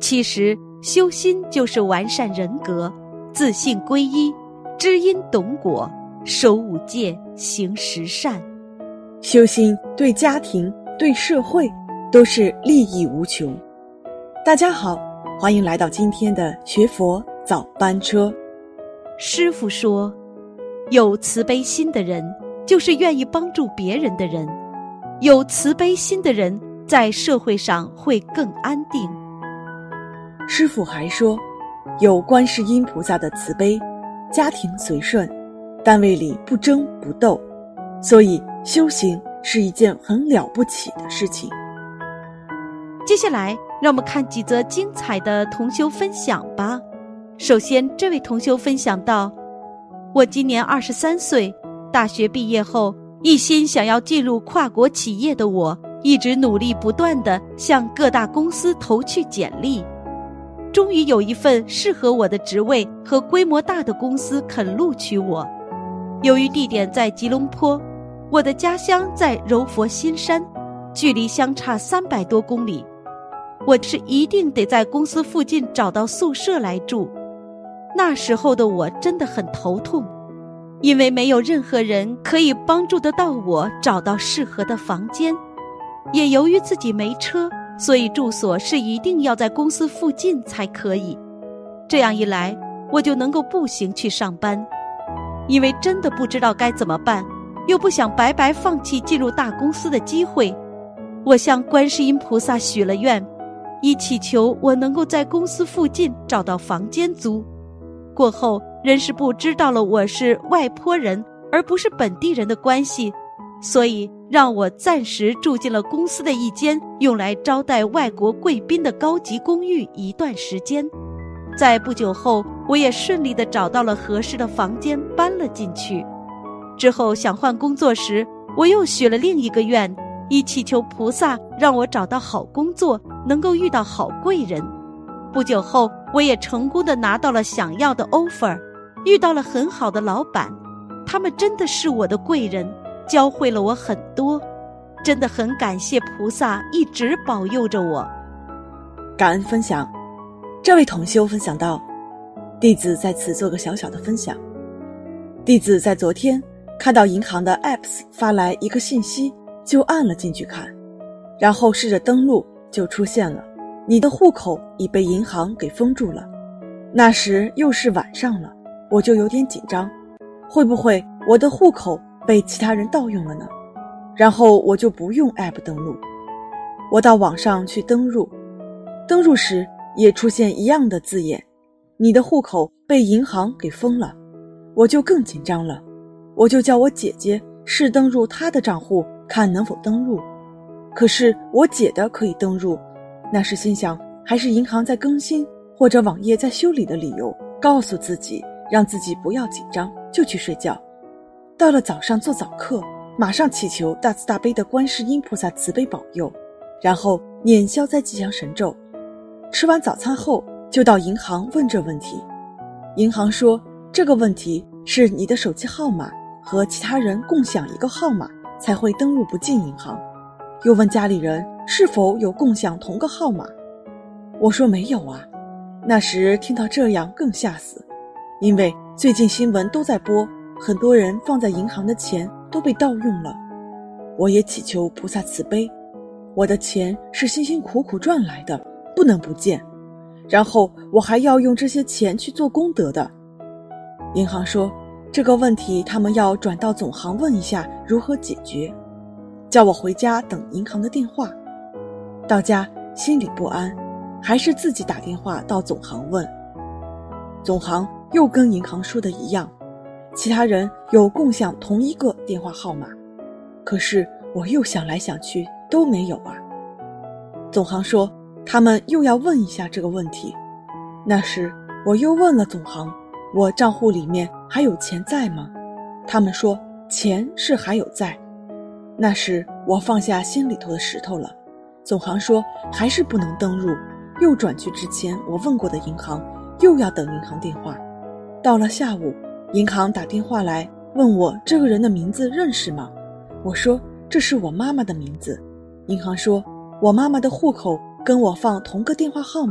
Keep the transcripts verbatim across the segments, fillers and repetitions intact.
其实修心就是完善人格，自信归一，知因懂果，守五戒，行十善。 修心对家庭对社会都是利益无穷。大家好，欢迎来到今天的学佛早班车。 师父说，有慈悲心的人就是愿意帮助别人的人，有慈悲心的人在社会上会更安定。 师父还说，有观世音菩萨的慈悲，家庭随顺，单位里不争不斗，所以修行是一件很了不起的事情。 接下来让我们看几则精彩的同修分享吧。首先，这位同修分享到，我今年二十三岁，大学毕业后，一心想要进入跨国企业的我，一直努力不断地向各大公司投去简历。终于有一份适合我的职位和规模大的公司肯录取我。由于地点在吉隆坡，我的家乡在柔佛新山，距离相差三百多公里，我是一定得在公司附近找到宿舍来住。那时候的我真的很头痛，因为没有任何人可以帮助得到我找到适合的房间，也由于自己没车，所以住所是一定要在公司附近才可以。这样一来，我就能够步行去上班。因为真的不知道该怎么办，又不想白白放弃进入大公司的机会，我向观世音菩萨许了愿，以祈求我能够在公司附近找到房间租。过后，人事部知道了我是外坡人而不是本地人的关系，所以让我暂时住进了公司的一间用来招待外国贵宾的高级公寓一段时间。在不久后，我也顺利地找到了合适的房间，搬了进去。之后想换工作时，我又许了另一个愿，以祈求菩萨让我找到好工作，能够遇到好贵人。不久后，我也成功地拿到了想要的 offer， 遇到了很好的老板，他们真的是我的贵人，教会了我很多，真的很感谢菩萨一直保佑着我。 感恩分享。这位同修分享到，弟子在此做个小小的分享。弟子在昨天看到银行的 apps 发来一个信息，就按了进去看，然后试着登录，就出现了你的户口已被银行给封住了。那时又是晚上了，我就有点紧张，会不会我的户口被其他人盗用了呢？然后我就不用 app 登录，我到网上去登录，登录时也出现一样的字眼，你的户口被银行给封了。我就更紧张了，我就叫我姐姐试登入她的账户，看能否登录。可是我姐的可以登入，那时心想还是银行在更新或者网页在修理的理由，告诉自己让自己不要紧张，就去睡觉。到了早上做早课，马上祈求大慈大悲的观世音菩萨慈悲保佑，然后念消灾吉祥神咒。吃完早餐后就到银行问这问题，银行说这个问题是你的手机号码和其他人共享一个号码才会登录不进银行，又问家里人是否有共享同个号码。我说没有啊。那时听到这样更吓死，因为最近新闻都在播，很多人放在银行的钱都被盗用了。我也祈求菩萨慈悲，我的钱是辛辛苦苦赚来的，不能不见，然后我还要用这些钱去做功德的。银行说这个问题他们要转到总行问一下如何解决，叫我回家等银行的电话。到家心里不安，还是自己打电话到总行问。总行又跟银行说的一样，其他人有共享同一个电话号码，可是我又想来想去都没有啊。总行说他们又要问一下这个问题。那时我又问了总行，我账户里面还有钱在吗？他们说钱是还有在。那时我放下心里头的石头了。总行说还是不能登入，又转去之前我问过的银行，又要等银行电话。到了下午，银行打电话来问我这个人的名字认识吗？我说这是我妈妈的名字。银行说我妈妈的户口跟我放同个电话号码，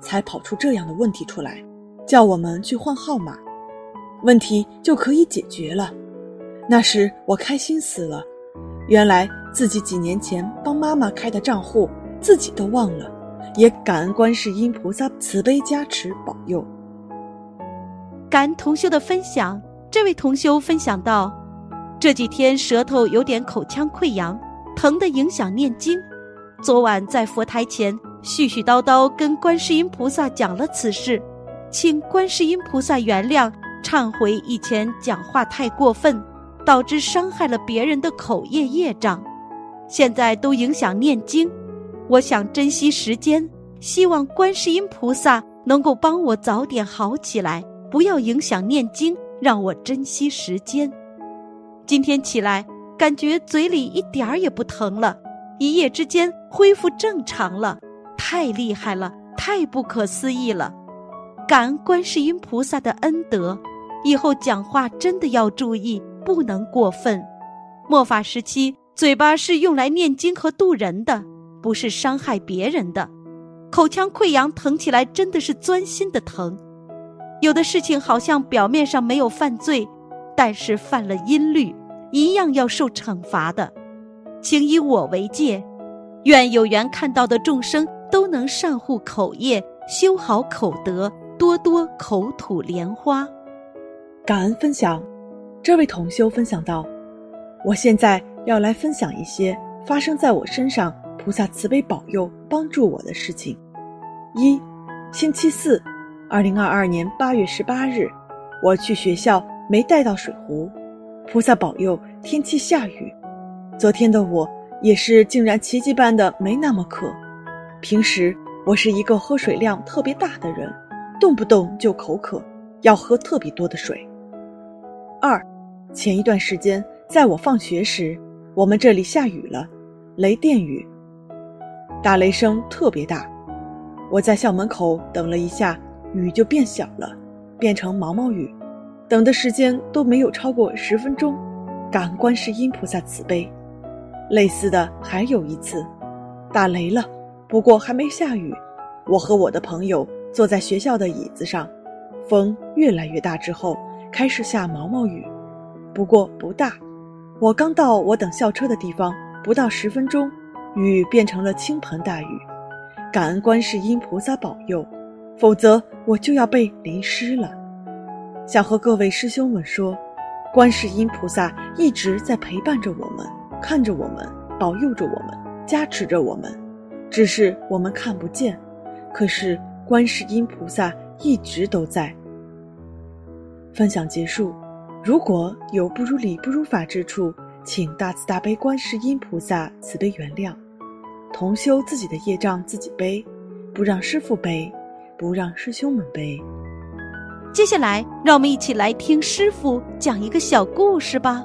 才跑出这样的问题出来，叫我们去换号码，问题就可以解决了。那时我开心死了，原来自己几年前帮妈妈开的账户自己都忘了，也感恩观世音菩萨慈悲加持保佑。 感恩同修的分享，这位同修分享到，这几天舌头有点口腔溃疡，疼得影响念经。昨晚在佛台前絮絮叨叨跟观世音菩萨讲了此事，请观世音菩萨原谅，忏悔以前讲话太过分，导致伤害了别人的口业业障，现在都影响念经。我想珍惜时间，希望观世音菩萨能够帮我早点好起来，不要影响念经，让我珍惜时间。今天起来感觉嘴里一点儿也不疼了，一夜之间恢复正常了，太厉害了，太不可思议了。感恩观世音菩萨的恩德，以后讲话真的要注意，不能过分。末法时期，嘴巴是用来念经和度人的，不是伤害别人的。口腔溃疡疼起来真的是钻心的疼。有的事情好像表面上没有犯罪，但是犯了阴律，一样要受惩罚的。请以我为戒，愿有缘看到的众生都能善护口业，修好口德，多多口吐莲花。 感恩分享，这位同修分享到，我现在要来分享一些发生在我身上菩萨慈悲保佑帮助我的事情。一，星期四二零二二年八月十八日，我去学校没带到水壶，菩萨保佑天气下雨。昨天的我也是竟然奇迹般的没那么渴。平时我是一个喝水量特别大的人，动不动就口渴，要喝特别多的水。二，前一段时间在我放学时，我们这里下雨了，雷电雨，打雷声特别大。我在校门口等了一下，雨就变小了，变成毛毛雨，等的时间都没有超过十分钟。感恩观世音菩萨慈悲。类似的还有一次，打雷了，不过还没下雨，我和我的朋友坐在学校的椅子上，风越来越大之后开始下毛毛雨，不过不大。我刚到我等校车的地方，不到十分钟，雨变成了倾盆大雨。感恩观世音菩萨保佑，否则我就要被淋湿了。想和各位师兄们说，观世音菩萨一直在陪伴着我们，看着我们，保佑着我们，加持着我们，只是我们看不见，可是观世音菩萨一直都在。分享结束，如果有不如理不如法之处，请大慈大悲观世音菩萨慈悲原谅。同修自己的业障自己背，不让师父背，不让师兄们背。 接下来让我们一起来听师父讲一个小故事吧。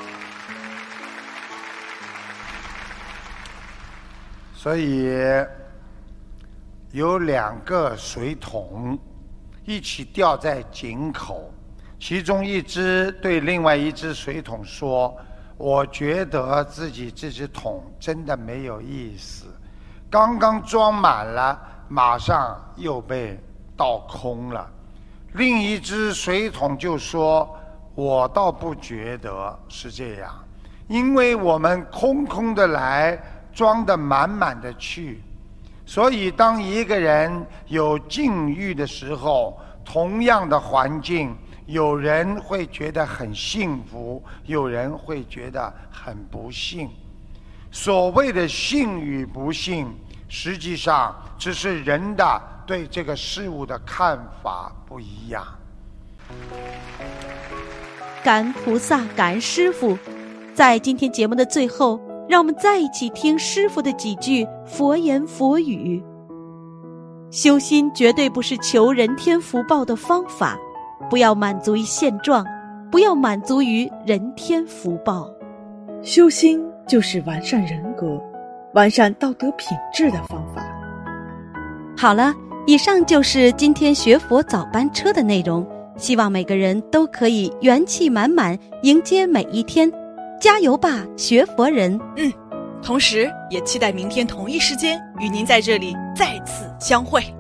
所以有两个水桶一起吊在井口，其中一只对另外一只水桶说，我觉得自己这只桶真的没有意思，刚刚装满了，马上又被倒空了。另一只水桶就说，我倒不觉得是这样，因为我们空空的来，装得满满的去。所以当一个人有境遇的时候，同样的环境，有人会觉得很幸福，有人会觉得很不幸。所谓的幸与不幸，实际上只是人的对这个事物的看法不一样。 感恩菩萨，感恩师父。在今天节目的最后，让我们再一起听师父的几句佛言佛语。修心绝对不是求人天福报的方法，不要满足于现状，不要满足于人天福报。 修心就是完善人格，完善道德品质的方法。 好了，以上就是今天学佛早班车的内容，希望每个人都可以元气满满，迎接每一天。加油吧，学佛人！ 嗯，同时也期待明天同一时间与您在这里再次相会。